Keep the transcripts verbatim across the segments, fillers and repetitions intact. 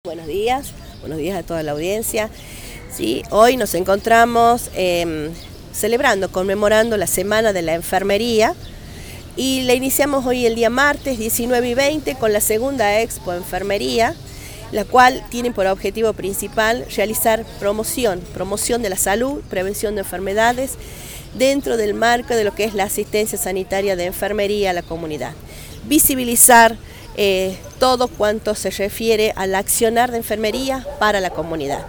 Buenos días, buenos días a toda la audiencia. Sí, hoy nos encontramos eh, celebrando, conmemorando la Semana de la Enfermería y la iniciamos hoy el día martes diecinueve y veinte con la segunda Expo Enfermería, la cual tiene por objetivo principal realizar promoción, promoción de la salud, prevención de enfermedades dentro del marco de lo que es la asistencia sanitaria de enfermería a la comunidad. Visibilizar Eh, todo cuanto se refiere al accionar de enfermería para la comunidad.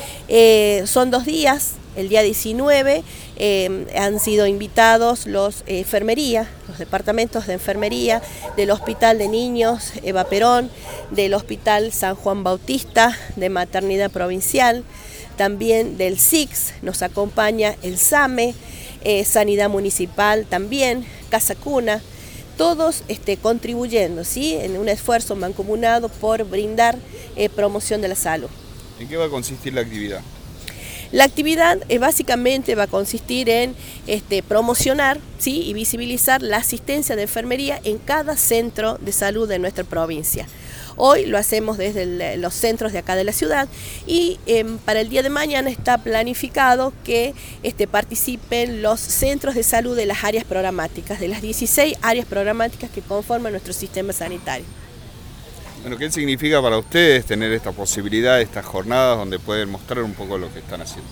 Eh, son dos días, el día diecinueve eh, han sido invitados los eh, enfermería, los departamentos de enfermería del Hospital de Niños Eva Perón, del Hospital San Juan Bautista, de Maternidad Provincial, también del S I C S, nos acompaña el S A M E, eh, Sanidad Municipal también, Casa Cuna, todos este, contribuyendo, ¿sí?, en un esfuerzo mancomunado por brindar eh, promoción de la salud. ¿En qué va a consistir la actividad? La actividad eh, básicamente va a consistir en este, promocionar, ¿sí?, y visibilizar la asistencia de enfermería en cada centro de salud de nuestra provincia. Hoy lo hacemos desde el, los centros de acá de la ciudad y eh, para el día de mañana está planificado que este, participen los centros de salud de las áreas programáticas, de las dieciséis áreas programáticas que conforman nuestro sistema sanitario. Bueno, ¿qué significa para ustedes tener esta posibilidad, estas jornadas donde pueden mostrar un poco lo que están haciendo?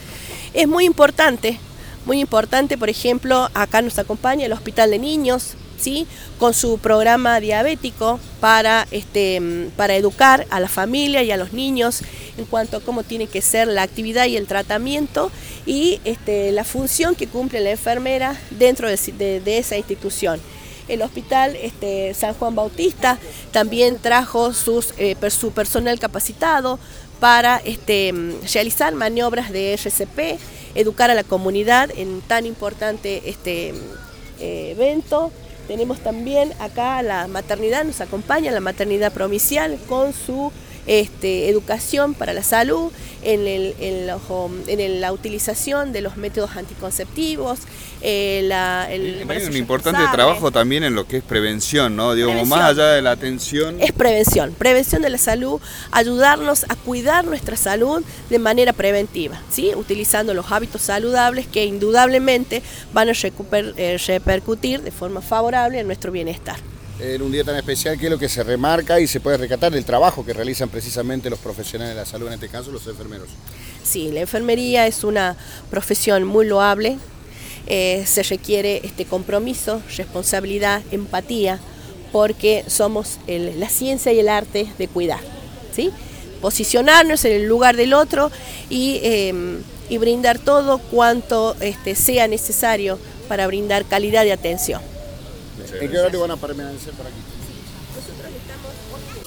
Es muy importante, muy importante, por ejemplo, acá nos acompaña el Hospital de Niños, ¿sí?, con su programa diabético para, este, para educar a la familia y a los niños en cuanto a cómo tiene que ser la actividad y el tratamiento y este, la función que cumple la enfermera dentro de, de, de esa institución. El Hospital este, San Juan Bautista también trajo sus, eh, su personal capacitado para este, realizar maniobras de R C P, educar a la comunidad en tan importante este, eh, evento. Tenemos también acá la maternidad, nos acompaña la maternidad provincial con su este, educación para la salud, en, el, en, los, en el, la utilización de los métodos anticonceptivos. Eh, la, el Hay un importante trabajo también en lo que es prevención, ¿no? Digo, más allá de la atención. Es prevención, prevención de la salud, ayudarnos a cuidar nuestra salud de manera preventiva, ¿sí?, utilizando los hábitos saludables que indudablemente van a recuper, eh, repercutir de forma favorable en nuestro bienestar. En un día tan especial, ¿qué es lo que se remarca y se puede rescatar del trabajo que realizan precisamente los profesionales de la salud, en este caso los enfermeros? Sí, la enfermería es una profesión muy loable, eh, se requiere este compromiso, responsabilidad, empatía, porque somos el, la ciencia y el arte de cuidar, ¿sí?, posicionarnos en el lugar del otro y, eh, y brindar todo cuanto este, sea necesario para brindar calidad de atención. ¿En qué horario van a permanecer por aquí?